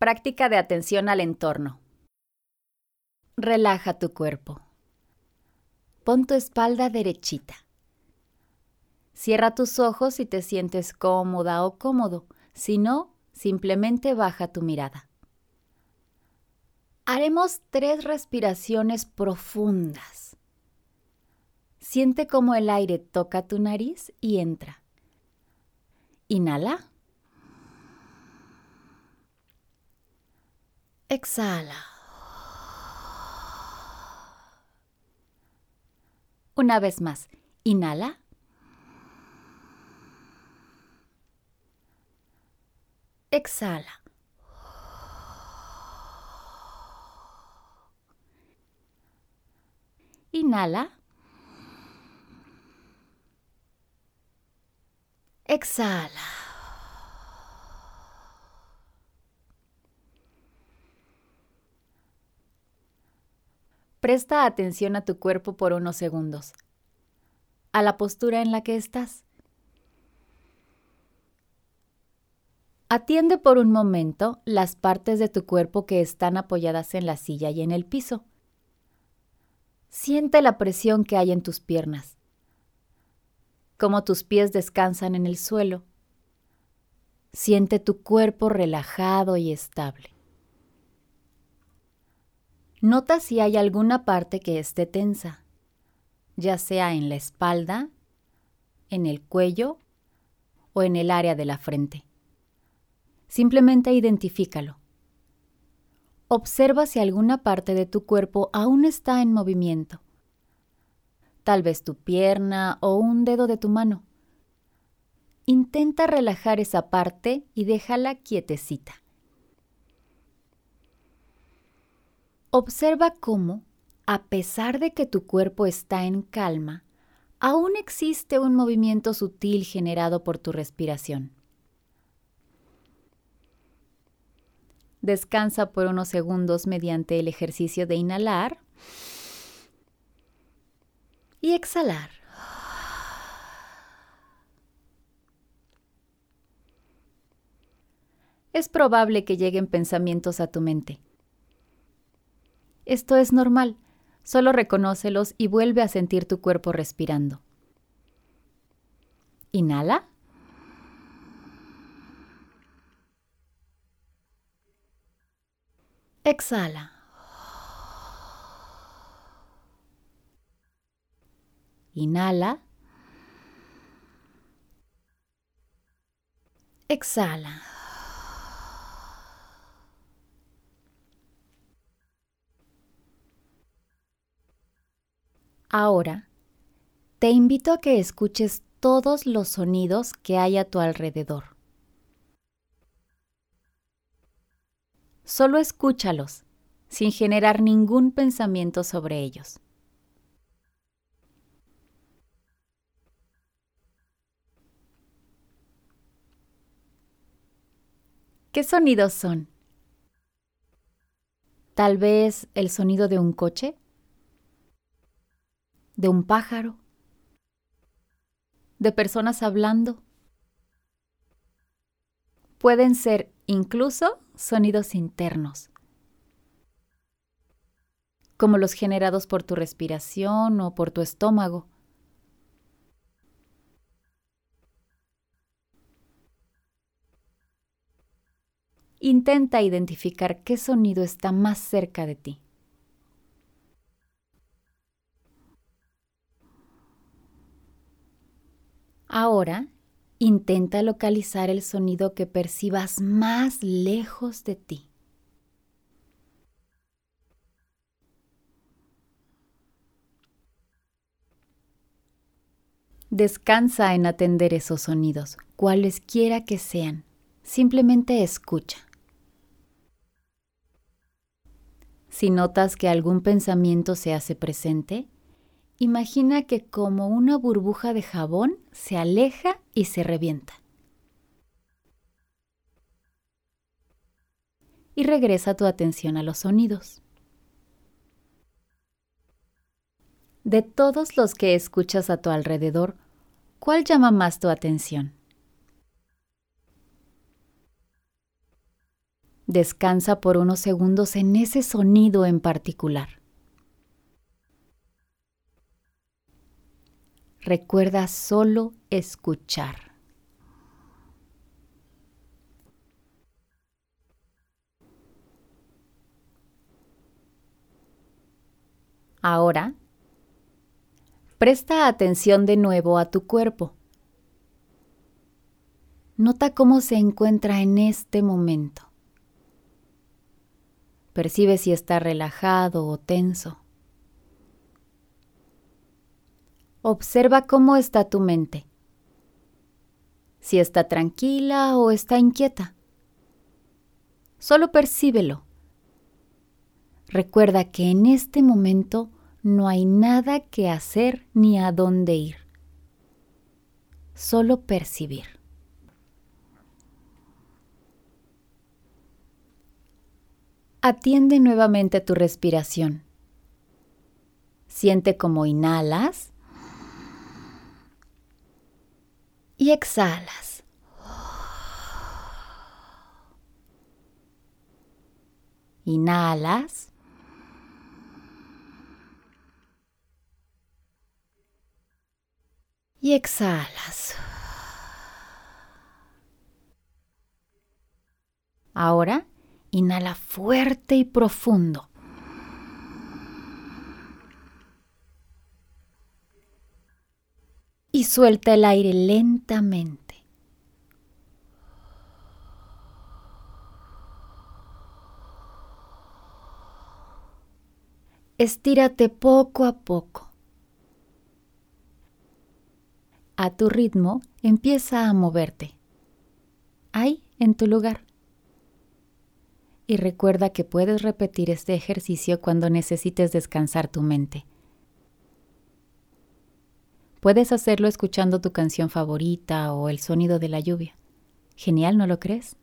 Práctica de atención al entorno. Relaja tu cuerpo. Pon tu espalda derechita. Cierra tus ojos si te sientes cómoda o cómodo. Si no, simplemente baja tu mirada. Haremos 3 respiraciones profundas. Siente cómo el aire toca tu nariz y entra. Inhala. Exhala. Una vez más. Inhala. Exhala. Inhala. Exhala. Presta atención a tu cuerpo por unos segundos, a la postura en la que estás. Atiende por un momento las partes de tu cuerpo que están apoyadas en la silla y en el piso. Siente la presión que hay en tus piernas, cómo tus pies descansan en el suelo. Siente tu cuerpo relajado y estable. Nota si hay alguna parte que esté tensa, ya sea en la espalda, en el cuello o en el área de la frente. Simplemente identifícalo. Observa si alguna parte de tu cuerpo aún está en movimiento. Tal vez tu pierna o un dedo de tu mano. Intenta relajar esa parte y déjala quietecita. Observa cómo, a pesar de que tu cuerpo está en calma, aún existe un movimiento sutil generado por tu respiración. Descansa por unos segundos mediante el ejercicio de inhalar y exhalar. Es probable que lleguen pensamientos a tu mente. Esto es normal, solo reconócelos y vuelve a sentir tu cuerpo respirando. Inhala. Exhala. Inhala. Exhala. Ahora, te invito a que escuches todos los sonidos que hay a tu alrededor. Solo escúchalos, sin generar ningún pensamiento sobre ellos. ¿Qué sonidos son? Tal vez el sonido de un coche, de un pájaro, de personas hablando. Pueden ser incluso sonidos internos, como los generados por tu respiración o por tu estómago. Intenta identificar qué sonido está más cerca de ti. Ahora, intenta localizar el sonido que percibas más lejos de ti. Descansa en atender esos sonidos, cualesquiera que sean. Simplemente escucha. Si notas que algún pensamiento se hace presente, imagina que como una burbuja de jabón se aleja y se revienta. Y regresa tu atención a los sonidos. De todos los que escuchas a tu alrededor, ¿cuál llama más tu atención? Descansa por unos segundos en ese sonido en particular. Recuerda solo escuchar. Ahora, presta atención de nuevo a tu cuerpo. Nota cómo se encuentra en este momento. Percibe si está relajado o tenso. Observa cómo está tu mente. Si está tranquila o está inquieta. Solo percíbelo. Recuerda que en este momento no hay nada que hacer ni a dónde ir. Solo percibir. Atiende nuevamente tu respiración. Siente cómo inhalas y exhalas. Inhalas. Y exhalas. Ahora, inhala fuerte y profundo. Y suelta el aire lentamente. Estírate poco a poco. A tu ritmo, empieza a moverte. Ahí, en tu lugar. Y recuerda que puedes repetir este ejercicio cuando necesites descansar tu mente. Puedes hacerlo escuchando tu canción favorita o el sonido de la lluvia. Genial, ¿no lo crees?